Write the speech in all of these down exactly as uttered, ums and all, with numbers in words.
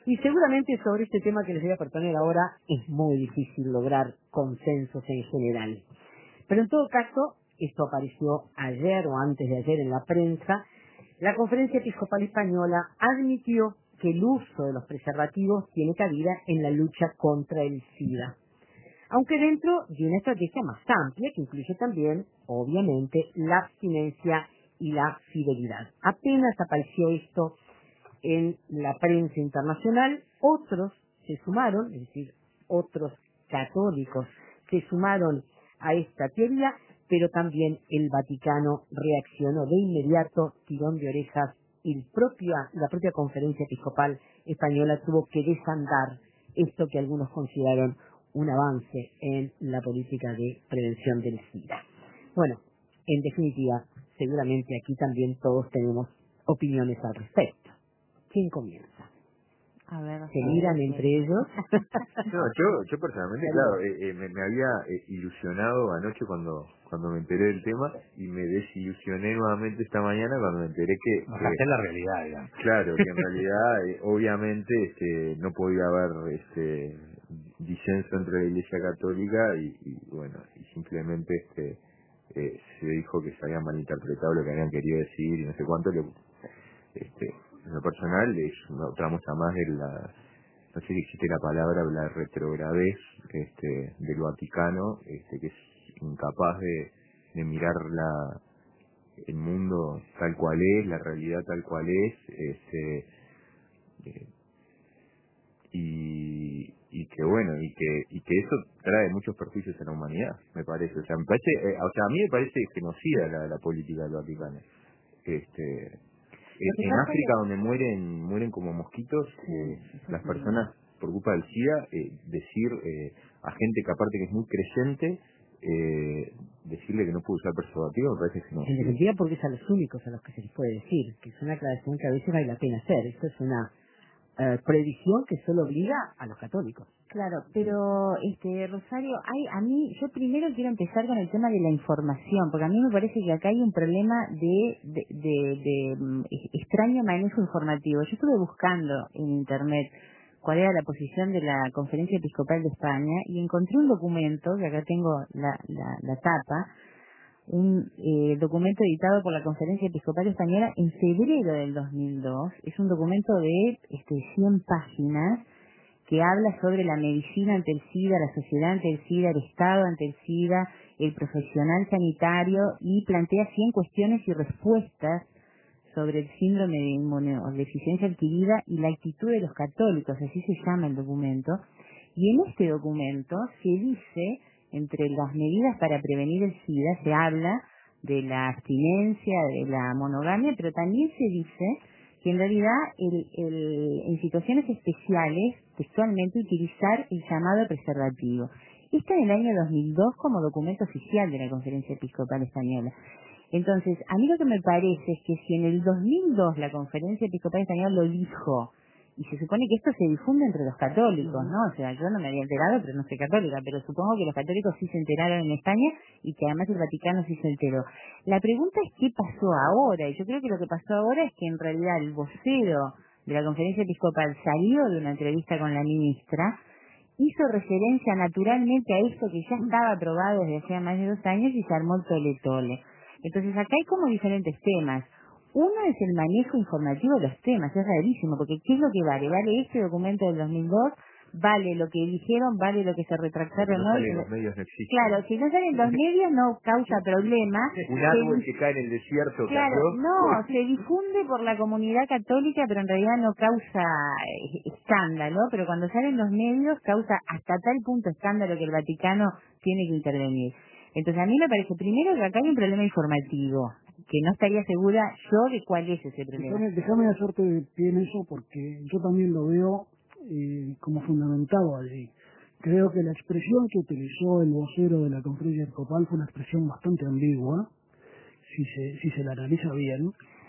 Y seguramente sobre este tema que les voy a proponer ahora es muy difícil lograr consensos en general. Pero en todo caso, esto apareció ayer o antes de ayer en la prensa, la Conferencia Episcopal Española admitió que el uso de los preservativos tiene cabida en la lucha contra el SIDA, aunque dentro de una estrategia más amplia que incluye también, obviamente, la abstinencia y la fidelidad. Apenas apareció esto en la prensa internacional, otros se sumaron, es decir, otros católicos se sumaron a esta teoría, pero también el Vaticano reaccionó de inmediato, tirón de orejas, y el propia, la propia Conferencia Episcopal Española tuvo que desandar esto que algunos consideraron un avance en la política de prevención del SIDA. Bueno, en definitiva, seguramente aquí también todos tenemos opiniones al respecto. ¿Quién comienza? A ver, ¿Se miran sí. entre ellos? No, yo, yo personalmente, claro, eh, eh, me, me había eh, ilusionado anoche cuando cuando me enteré del tema y me desilusioné nuevamente esta mañana cuando me enteré que... O que sea, esta es la realidad, digamos. Claro, que en realidad, eh, obviamente, este, no podía haber este disenso entre la Iglesia Católica y, y bueno, y simplemente este eh, se dijo que se había malinterpretado lo que habían querido decir y no sé cuánto. Lo, este, en lo personal es una otra muestra más de la, no sé si existe la palabra, la retrogradez este, del Vaticano, este, que es incapaz de, de mirar la el mundo tal cual es, la realidad tal cual es, este, eh, y, y que bueno, y que y que eso trae muchos perjuicios a la humanidad, me parece. O sea, me parece, eh, o sea, a mí me parece genocida la, la política del Vaticano. Este, Lo que en, en pasa África, es... donde mueren mueren como mosquitos, eh, las personas por culpa del SIDA, eh, decir eh, a gente que aparte que es muy creyente, eh, decirle que no puede usar preservativo, me parece En genocida. definitiva, porque es a los únicos a los que se les puede decir, que es una aclaración que a veces vale la pena hacer. Esto es una eh, prohibición que solo obliga a los católicos. Claro, pero este Rosario, hay a mí yo primero quiero empezar con el tema de la información, porque a mí me parece que acá hay un problema de de, de, de mm, extraño manejo informativo. Yo estuve buscando en internet cuál era la posición de la Conferencia Episcopal de España y encontré un documento, que acá tengo la, la, la tapa, un eh, documento editado por la Conferencia Episcopal Española en febrero del dos mil dos. Es un documento de este, cien páginas que habla sobre la medicina ante el SIDA, la sociedad ante el SIDA, el Estado ante el SIDA, el profesional sanitario, y plantea cien cuestiones y respuestas sobre el síndrome de inmunodeficiencia adquirida y la actitud de los católicos, así se llama el documento. Y en este documento se dice, entre las medidas para prevenir el SIDA, se habla de la abstinencia, de la monogamia, pero también se dice que en realidad el, el, en situaciones especiales, textualmente, utilizar el llamado preservativo. Está en el año dos mil dos como documento oficial de la Conferencia Episcopal Española. Entonces, a mí lo que me parece es que si en el dos mil dos la Conferencia Episcopal Española lo dijo, y se supone que esto se difunde entre los católicos, ¿no? O sea, yo no me había enterado, pero no soy católica, pero supongo que los católicos sí se enteraron en España y que además el Vaticano sí se enteró. La pregunta es qué pasó ahora, y yo creo que lo que pasó ahora es que en realidad el vocero de la Conferencia Episcopal salió de una entrevista con la ministra, hizo referencia naturalmente a esto que ya estaba aprobado desde hacía más de dos años y se armó el tole-tole. Entonces acá hay como diferentes temas. Uno es el manejo informativo de los temas, es rarísimo, porque ¿qué es lo que vale? ¿Vale este documento del dos mil dos? ¿Vale lo que dijeron? ¿Vale lo que se retractaron? No ¿No? salen los medios, no existen. Claro, si no salen los medios no causa problema. Un árbol Se- que cae en el desierto, Claro, cayó. no, se difunde por la comunidad católica, pero en realidad no causa eh, escándalo, pero cuando salen los medios causa hasta tal punto escándalo que el Vaticano tiene que intervenir. Entonces a mí me parece primero que acá hay un problema informativo, que no estaría segura yo de cuál es ese problema. Déjame, déjame hacerte pie en eso porque yo también lo veo eh, como fundamentado allí. Creo que la expresión que utilizó el vocero de la conferencia episcopal fue una expresión bastante ambigua, si se, si se la analiza bien,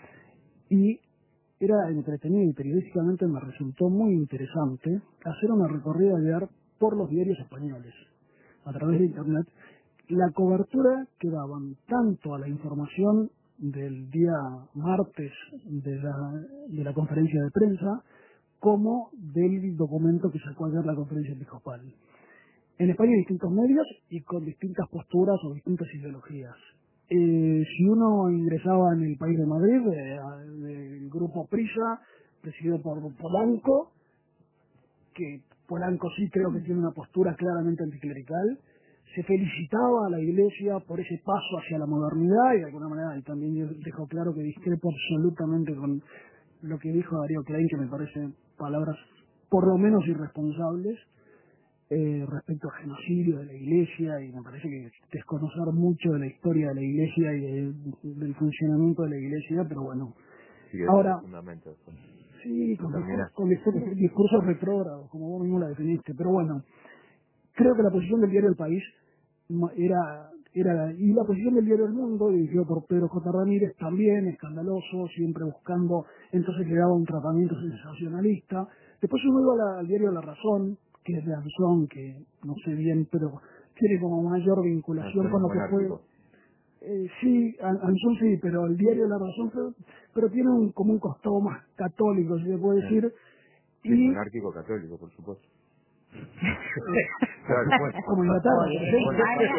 y era entretenido y periodísticamente me resultó muy interesante hacer una recorrida ayer por los diarios españoles, a través de internet, la cobertura que daban tanto a la información del día martes de la, de la conferencia de prensa, como del documento que sacó ayer la Conferencia Episcopal. En España hay distintos medios y con distintas posturas o distintas ideologías. Eh, si uno ingresaba en el País de Madrid, del de, grupo Prisa, presidido por Polanco, que Polanco sí creo que tiene una postura claramente anticlerical, se felicitaba a la Iglesia por ese paso hacia la modernidad y de alguna manera, y también yo dejo claro que discrepo absolutamente con lo que dijo Darío Klein, que me parecen palabras por lo menos irresponsables, eh, respecto al genocidio de la Iglesia, y me parece que desconocer mucho de la historia de la Iglesia y de, del funcionamiento de la Iglesia, pero bueno. Sí, ahora, pues. sí, con, discursos, con discursos, discursos retrógrados, como vos mismo la definiste, pero bueno, creo que la posición del diario El País era, era y la posición del diario El Mundo, dirigido por Pedro J. Ramírez, también escandaloso, siempre buscando, entonces le daba un tratamiento sensacionalista. Después uno iba a la, al diario La Razón, que es de Anzón, que no sé bien, pero tiene como mayor vinculación con lo que fue. Eh, sí, Anzón sí, pero el diario La Razón, pero, pero tiene un, como un costado más católico, si se puede decir. Sí, y monárquico católico, por supuesto. Claro, bueno, como Inglaterra, por ejemplo.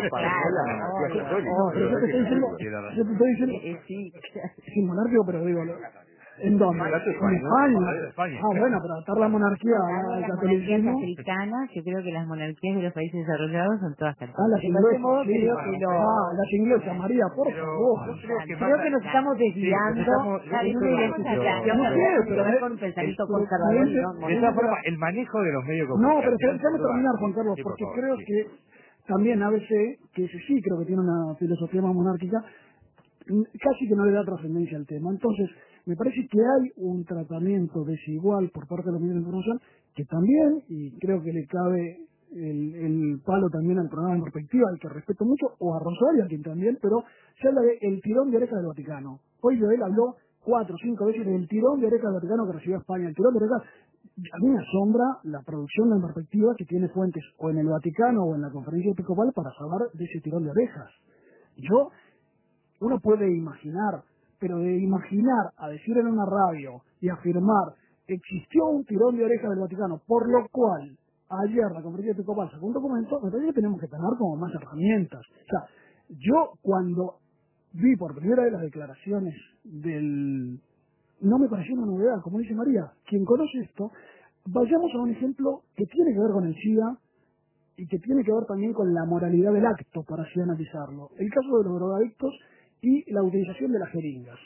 No, pero yo te estoy diciendo, yo te estoy diciendo, sí, monárquico, pero digo, ¿en dónde? En España. Ah, bueno, pero adaptar la monarquía al catolicismo. Las africanas, yo creo que las monarquías de los países desarrollados son todas católicas. Ah, las inglesas, sí. Ah, las inglesas, María, por favor. Creo que nos estamos desviando en una identificación con un pensamiento conservador. De esta forma, el manejo de los medios de comunicación. No, pero déjame Córdoba. terminar, Juan Carlos, Sí, por porque favor, creo sí. que también A B C, que ese sí creo que tiene una filosofía más monárquica, casi que no le da trascendencia al tema. Entonces, me parece que hay un tratamiento desigual por parte de los medios de información, que también, y creo que le cabe el, el palo también al programa en perspectiva, al que respeto mucho, o a Rosario, a quien también, pero se habla de el tirón de oreja del Vaticano. Hoy Joel habló cuatro o cinco veces del tirón de oreja del Vaticano que recibió España. El tirón de oreja, a mí me asombra la producción de perspectiva que tiene fuentes o en el Vaticano o en la Conferencia Episcopal para saber de ese tirón de orejas. Yo, uno puede imaginar, pero de imaginar a decir en una radio y afirmar existió un tirón de orejas del Vaticano, por lo cual ayer la Conferencia Episcopal sacó un documento, me parece que tenemos que tener como más herramientas. O sea, yo cuando vi por primera vez las declaraciones del... no me pareció una novedad, como dice María, quien conoce esto, vayamos a un ejemplo que tiene que ver con el SIDA y que tiene que ver también con la moralidad del acto, para así analizarlo. El caso de los drogadictos y la utilización de las jeringas.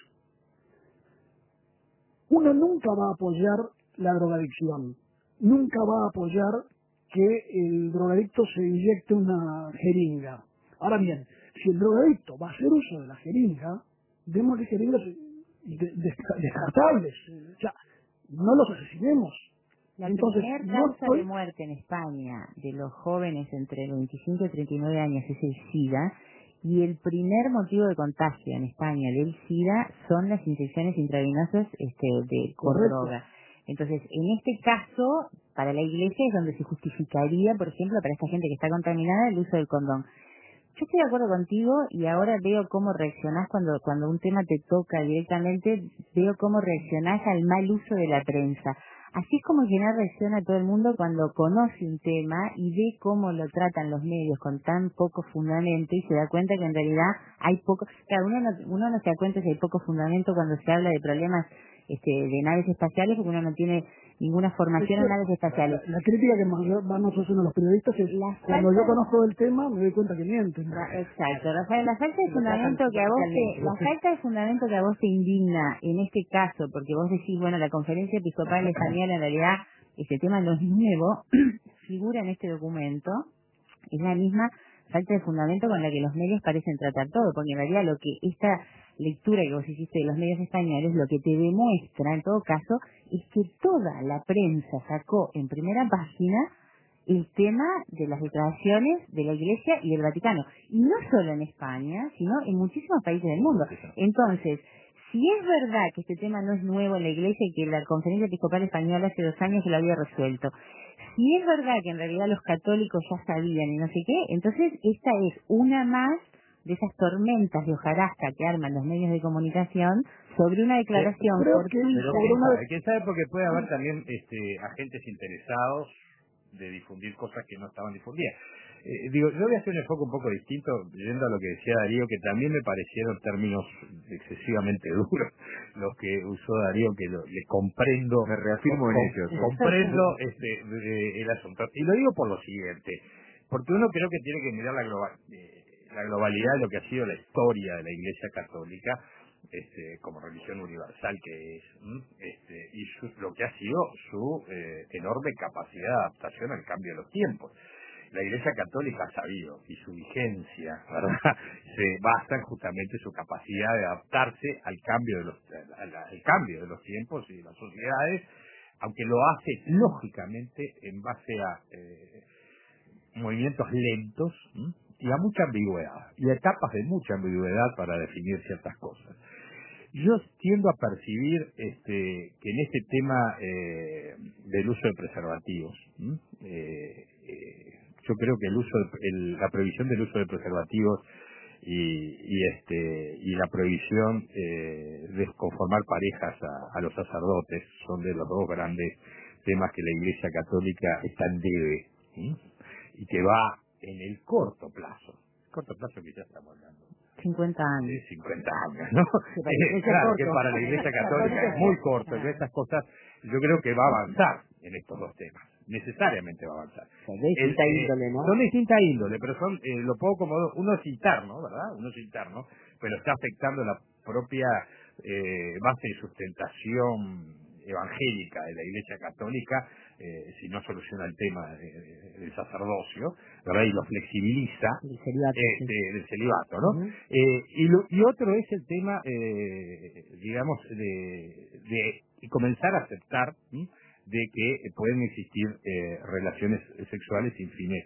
Uno nunca va a apoyar la drogadicción, nunca va a apoyar que el drogadicto se inyecte una jeringa. Ahora bien, si el drogadicto va a hacer uso de la jeringa, démosle jeringas de, de, descartables. O sea, no los asesinemos. La Entonces, primera no causa estoy... de muerte en España de los jóvenes entre veinticinco y treinta y nueve años es el SIDA, y el primer motivo de contagio en España del SIDA son las inyecciones intravenosas este, de con droga. Entonces, en este caso, para la Iglesia es donde se justificaría, por ejemplo, para esta gente que está contaminada, el uso del condón. Yo estoy de acuerdo contigo y ahora veo cómo reaccionás cuando, cuando un tema te toca directamente, veo cómo reaccionás al mal uso de la prensa. Así es como Llenar reacciona a todo el mundo cuando conoce un tema y ve cómo lo tratan los medios con tan poco fundamento y se da cuenta que en realidad hay poco... Claro, uno no, uno no se da cuenta si hay poco fundamento cuando se habla de problemas este, de naves espaciales, porque uno no tiene ninguna formación en naves espaciales. La, la crítica que más van a hacer los periodistas es la cuando yo conozco del tema me doy cuenta que mienten. La, exacto, Rafael, la falta de fundamento que a vos te, la falta de fundamento que a vos te indigna en este caso, porque vos decís, bueno, la Conferencia Episcopal Española en realidad este tema no es nuevo, figura en este documento, es la misma falta de fundamento con la que los medios parecen tratar todo, porque en realidad lo que esta lectura que vos hiciste de los medios españoles, lo que te demuestra en todo caso, es que toda la prensa sacó en primera página el tema de las declaraciones de la Iglesia y del Vaticano. Y no solo en España, sino en muchísimos países del mundo. Entonces, si es verdad que este tema no es nuevo en la Iglesia y que la Conferencia Episcopal Española hace dos años se lo había resuelto, si es verdad que en realidad los católicos ya sabían y no sé qué, entonces esta es una más de esas tormentas de hojarasca que arman los medios de comunicación sobre una declaración Creo que fortuita. Pero quién sabe, quién sabe porque puede haber también este, agentes interesados de difundir cosas que no estaban difundidas. Eh, digo, yo voy a hacer un enfoque un poco distinto, yendo a lo que decía Darío, que también me parecieron términos excesivamente duros los que usó Darío, que lo, le comprendo, me reafirmo com, en ellos. ¿eh? comprendo este, eh, el asunto. Y lo digo por lo siguiente, porque uno creo que tiene que mirar la, global, eh, la globalidad de lo que ha sido la historia de la Iglesia Católica, este, como religión universal que es, ¿m? este, y su, lo que ha sido su eh, enorme capacidad de adaptación al cambio de los tiempos. La Iglesia Católica ha sabido, y su vigencia, ¿verdad?, se basa en justamente su capacidad de adaptarse al cambio de los al, al cambio de los tiempos y de las sociedades, aunque lo hace lógicamente en base a eh, movimientos lentos, ¿m? y a mucha ambigüedad, y a etapas de mucha ambigüedad para definir ciertas cosas. Yo tiendo a percibir este, que en este tema eh, del uso de preservativos, eh, eh, yo creo que el uso, de, el, la prohibición del uso de preservativos y, y este y la prohibición eh, de conformar parejas a, a los sacerdotes son de los dos grandes temas que la Iglesia Católica está en debe, ¿sí? Y que va en el corto plazo, corto plazo que ya estamos hablando. cincuenta años. De cincuenta años, ¿no? Que Eh, claro, que para la Iglesia Católica es muy corto, y estas cosas yo creo que va a avanzar en estos dos temas, necesariamente va a avanzar. De distinta El, eh, índole, ¿no? Son de distinta índole, pero son, eh, lo puedo como, uno es interno, ¿verdad? Uno es interno, pero está afectando la propia eh, base de sustentación evangélica de la Iglesia Católica, eh, si no soluciona el tema de, de, del sacerdocio, ¿verdad? Y lo flexibiliza, El celibato, este, sí. del celibato, ¿no? Uh-huh. eh, y, lo, y otro es el tema, eh, digamos, de, de comenzar a aceptar, ¿sí?, de que eh, pueden existir eh, relaciones sexuales sin fines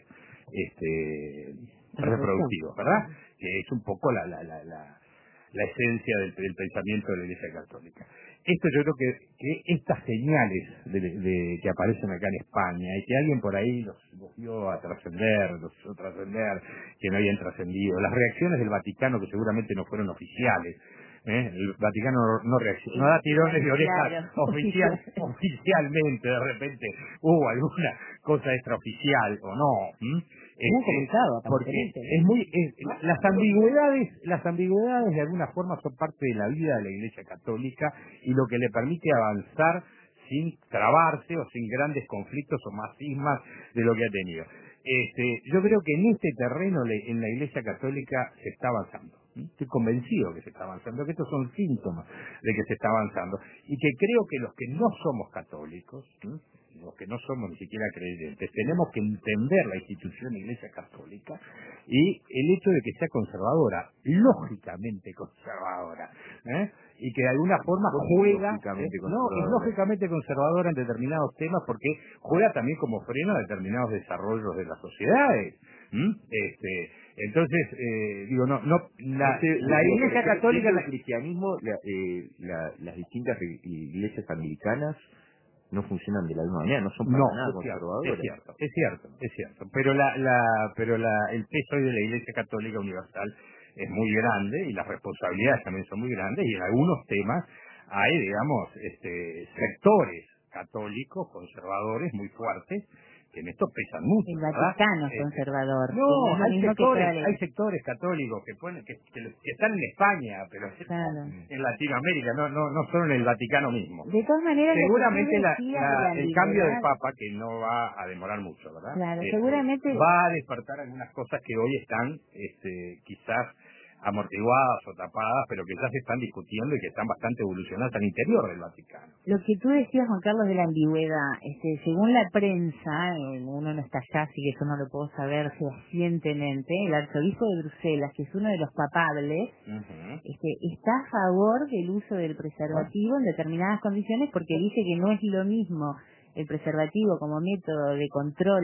este, reproductivos, ¿verdad? Que es un poco la, la, la, la la esencia del, del pensamiento de la Iglesia Católica. Esto yo creo que, que estas señales de, de, que aparecen acá en España y que alguien por ahí los, los dio a trascender, los hizo trascender, que no habían trascendido, las reacciones del Vaticano que seguramente no fueron oficiales, ¿eh? El Vaticano no, no reacciona, no da tirones de orejas Claro. oficial, oficialmente, de repente hubo alguna cosa extraoficial o no, ¿m? Hemos Este, comentado, porque aparentemente, ¿no? es muy es, las ambigüedades las ambigüedades de alguna forma son parte de la vida de la Iglesia Católica y lo que le permite avanzar sin trabarse o sin grandes conflictos o más cismas de lo que ha tenido. Este, yo creo que en este terreno le, en la Iglesia Católica se está avanzando. ¿sí? Estoy convencido que se está avanzando, que estos son síntomas de que se está avanzando y que creo que los que no somos católicos, ¿sí?, los que no somos ni siquiera creyentes, tenemos que entender la institución Iglesia Católica y el hecho de que sea conservadora, lógicamente conservadora, ¿eh? y que de alguna forma juega, Lógicamente ¿eh? no, es conservadora. lógicamente conservadora en determinados temas porque juega también como freno a determinados desarrollos de las sociedades. ¿Mm? Este, entonces, eh, digo, no, no, la, Este, la de- Iglesia de- Católica, dentro la, del cristianismo, la, eh, la- las distintas re- iglesias americanas no funcionan de la misma manera, no son para no, nada es cierto, es conservadoras. cierto, es cierto, es cierto. Pero la, la, pero la, el peso hoy de la Iglesia Católica Universal es muy grande y las responsabilidades también son muy grandes y en algunos temas hay, digamos, este, sectores católicos, conservadores muy fuertes que en esto pesan mucho, El ¿verdad? Vaticano es Este, conservador. que no, es lo hay mismo que sectores, toda la- hay sectores católicos que ponen, que, que, que están en España, pero Claro. en Latinoamérica, no, no, no solo en el Vaticano mismo. De todas maneras, lo que Seguramente tú la, decías la- de la el cambio de ambigüedad, Papa, que no va a demorar mucho, ¿verdad? claro, Este, seguramente va a despertar algunas cosas que hoy están este, quizás amortiguadas o tapadas, pero que ya se están discutiendo y que están bastante evolucionadas al interior del Vaticano. lo que tú decías, Juan Carlos, de la ambigüedad, este, según la prensa, eh, uno no está allá, así que eso no lo puedo saber fehacientemente, el arzobispo de Bruselas, que es uno de los papables, Uh-huh. este, está a favor del uso del preservativo en determinadas condiciones porque dice que no es lo mismo el preservativo como método de control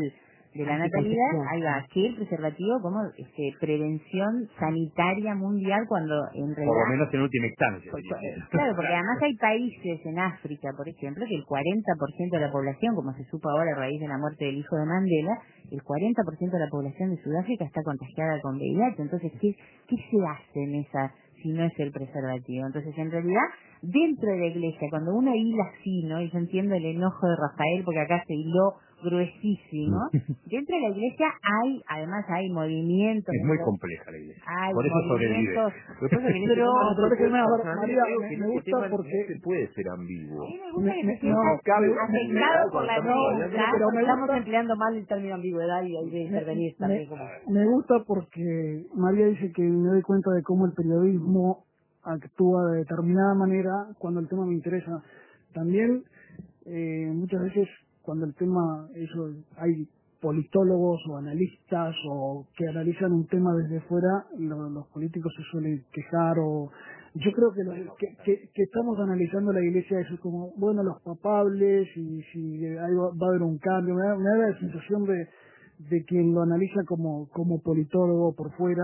de la natalidad, ahí va, que el preservativo como este, prevención sanitaria mundial, cuando en realidad... Por lo menos en última instancia. Porque, claro, porque además hay países en África, por ejemplo, que el cuarenta por ciento de la población, como se supo ahora a raíz de la muerte del hijo de Mandela, el cuarenta por ciento de la población de Sudáfrica está contagiada con V I H. Entonces, ¿qué, qué se hace en esa si no es el preservativo? Entonces, en realidad, dentro de la iglesia, cuando uno hila fino, y yo entiendo el enojo de Rafael, porque acá se hiló gruesísimo, dentro de la iglesia hay, además hay movimientos... Es muy compleja la iglesia, hay por eso sobrevive. movimientos... Lo que pasa es que en este Pero, tema no pero se puede- déjeme hablar, María, María, creo me, que en me este gusta tema porque... no se puede ser ambiguo. A mí me gusta Me- que me- se sienta no, afectado por la no, prensa. pero me Estamos gusta- empleando mal el término ambigüedad y hay que intervenir me, también como... me gusta porque María dice que me doy cuenta de cómo el periodismo actúa de determinada manera cuando el tema me interesa. También eh, muchas veces cuando el tema, eso, hay politólogos o analistas o que analizan un tema desde fuera, lo- los políticos se suelen quejar o yo creo que, lo- que, que, que estamos analizando la iglesia eso es como, bueno, los papables y si ahí va, va a haber un cambio, me da, me da la sensación de, de quien lo analiza como, como politólogo por fuera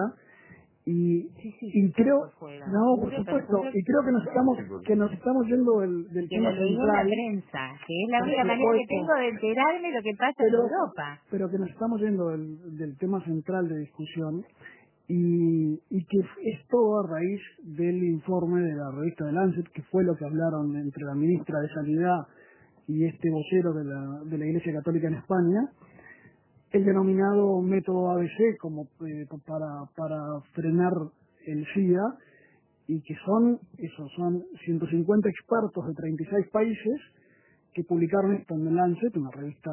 y, Sí, sí, y creo por fuera. no por Juro, supuesto juro y creo que nos estamos que nos estamos yendo del, del que tema lo leí en la central prensa, que es la única por manera que supuesto, tengo de enterarme lo que pasa pero, en Europa. pero que nos estamos yendo del, del tema central de discusión y, y que es todo a raíz del informe de la revista de Lancet, que fue lo que hablaron entre la ministra de Sanidad y este vocero de la, de la Iglesia Católica en España, el denominado método A B C como eh, para, para frenar el SIDA, y que son, eso, son ciento cincuenta expertos de treinta y seis países que publicaron esto en el Lancet, una revista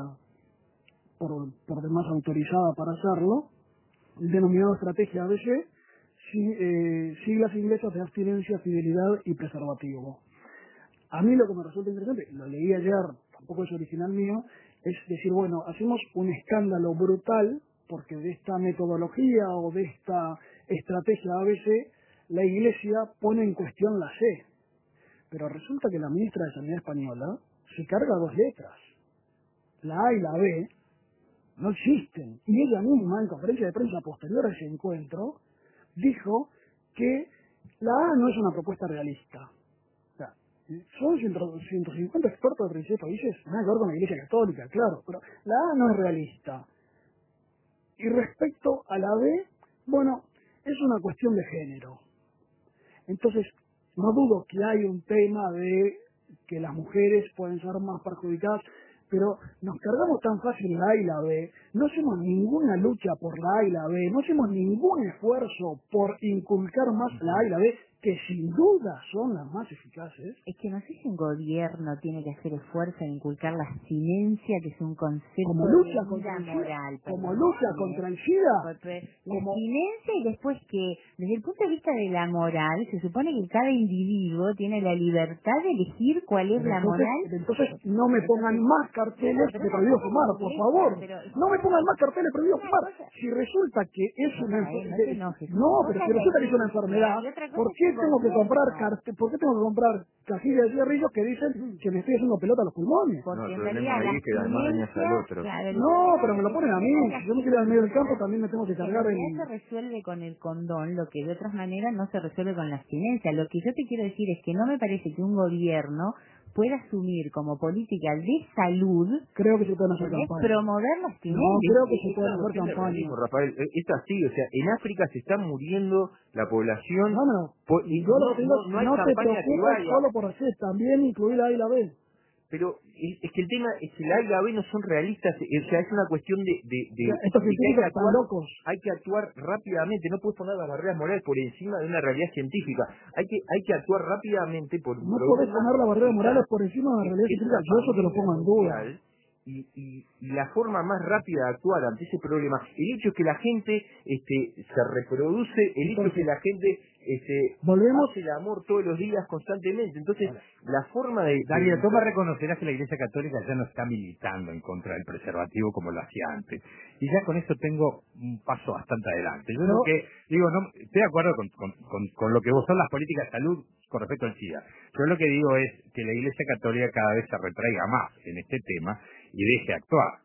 por, por demás autorizada para hacerlo, el denominado estrategia A B C, si, eh, siglas inglesas de abstinencia, fidelidad y preservativo. A mí lo que me resulta interesante, lo leí ayer, tampoco es original mío, es decir, bueno, hacemos un escándalo brutal, porque de esta metodología o de esta estrategia A B C, la Iglesia pone en cuestión la C. Pero resulta que la ministra de Sanidad española se carga dos letras. La A y la B no existen. Y ella misma, en conferencia de prensa posterior a ese encuentro, dijo que la A no es una propuesta realista. O sea, son ciento cincuenta expertos de treinta y seis países, nada que ver con la Iglesia Católica, claro, pero la A no es realista. Y respecto a la B, bueno, es una cuestión de género. Entonces, no dudo que hay un tema de que las mujeres pueden ser más perjudicadas, pero nos cargamos tan fácil la A y la B, no hacemos ninguna lucha por la A y la B, no hacemos ningún esfuerzo por inculcar más la A y la B, que sin duda son las más eficaces. Es que no sé si un gobierno tiene que hacer esfuerzo en inculcar la abstinencia, que es un concepto Como lucha de contra vida el SIDA, moral. como perdón, lucha ¿sí? contra el SIDA, Porque la como- abstinencia y después que, desde el punto de vista de la moral, se supone que cada individuo tiene la libertad de elegir cuál es la entonces, moral. entonces no me pongan más carteles de prohibido fumar, por favor. No me pongan más carteles de prohibido fumar. Si resulta que es una Rafael, no te enfermedad, enojes. no, pero si resulta que es una enfermedad, Y otra cosa ¿por es qué el tengo que comprar gobierno. carte, por qué tengo que comprar cajillas de cigarrillos que dicen que me estoy haciendo pelota a los pulmones? No, Porque el en problema realidad ahí la es que además dañas al abstinencia, otro. claro, el No, problema pero me lo es- ponen a el mí. problema es Si yo me quiero ir al medio del campo, también me tengo que En cargar realidad en... se resuelve con el condón, lo que de otras maneras no se resuelve con la abstinencia. Lo que yo te quiero decir es que no me parece que un gobierno pueda asumir como política de salud Creo que se pueden hacer ¿entendés? campañas. promover la No, abstinencia. creo que se Es pueden una hacer cuestión de campañas. realismo, Rafael. Eh, Es así, o sea, en África se está muriendo la población. No, no, por- y yo lo no, que digo no, es, no hay no te campaña que preocupes vaya. solo por hacer, también incluir la A y la B. Pero es, es que el tema es que la A y la B no son realistas, eh, o sea, es una cuestión de, de, de, O sea, estos de que hay que científicos están actuar, locos. hay que actuar rápidamente, no puedes poner las barreras morales por encima de una realidad científica, hay que hay que actuar rápidamente por un No podés problema poner la barrera eficaz, morales por encima de la que realidad es científica. una Yo eso te lo pandemia pongo en duda. mundial. Y, y, y la forma más rápida de actuar ante ese problema, el hecho es que la gente este, se reproduce, el hecho es que la gente este, Volvemos. hace el amor todos los días constantemente, entonces la forma de... Darío, de- tú me reconocerás que la Iglesia Católica ya no está militando en contra del preservativo como lo hacía antes. Y ya con eso tengo un paso bastante adelante. Yo No. lo que digo, no, estoy de acuerdo con, con, con, con lo que vos son las políticas de salud con respecto al SIDA. Yo lo que digo es que la Iglesia Católica cada vez se retraiga más en este tema y deje actuar.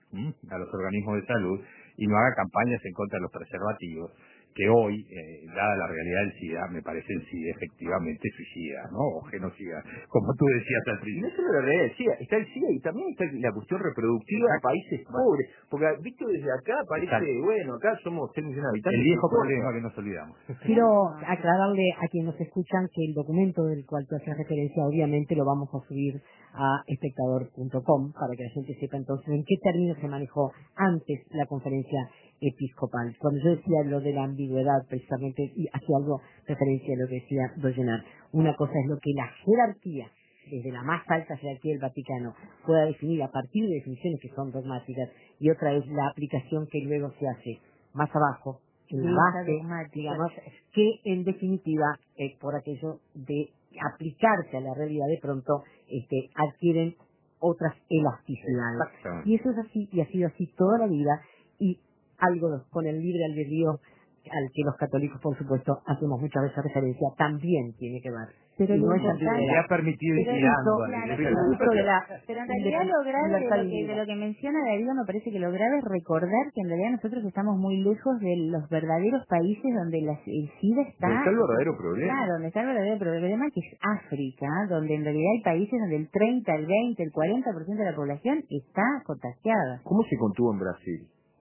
¿m? a los organismos de salud y no haga campañas en contra de los preservativos, que hoy, eh, dada la realidad del SIDA, me parecen sí efectivamente suicida, ¿no? O genocida, como tú decías al Y no principio. solo la realidad del SIDA, está el SIDA y también está la cuestión reproductiva en países pobres, porque visto desde acá parece, Exacto. bueno, acá somos seis millones de habitantes. El viejo ¿qué importa? problema que nos olvidamos. Quiero aclararle a quienes nos escuchan que el documento del cual tú haces referencia, obviamente lo vamos a subir a espectador punto com para que la gente sepa entonces en qué términos se manejó antes la conferencia episcopal. Cuando yo decía lo de la ambigüedad, precisamente, y hacía algo referencia a lo que decía Dollenar, una cosa es lo que la jerarquía, desde la más alta jerarquía del Vaticano, pueda definir a partir de definiciones que son dogmáticas, y otra es la aplicación que luego se hace más abajo, en la base, digamos, que en definitiva, eh, por aquello de aplicarse a la realidad, de pronto este, adquieren otras elasticidades. Y eso es así, y ha sido así toda la vida, y algo con el libre albedrío al que los católicos, por supuesto, hacemos muchas veces referencia, también tiene que ver. Pero Y lo no es importante- ambigüedad. Le ha permitido ir Pero tirando eso, a la claro, iglesia. El uso de la Pero en realidad lo grave de libertad lo, que, de individual. lo que menciona Darío, me parece que lo grave es recordar que en realidad nosotros estamos muy lejos de los verdaderos países donde la, el SIDA está... Donde está el verdadero problema. Claro, donde está el verdadero problema, que es África, donde en realidad hay países donde el treinta, el veinte, el cuarenta por ciento de la población está contagiada. ¿Cómo se contuvo en Brasil?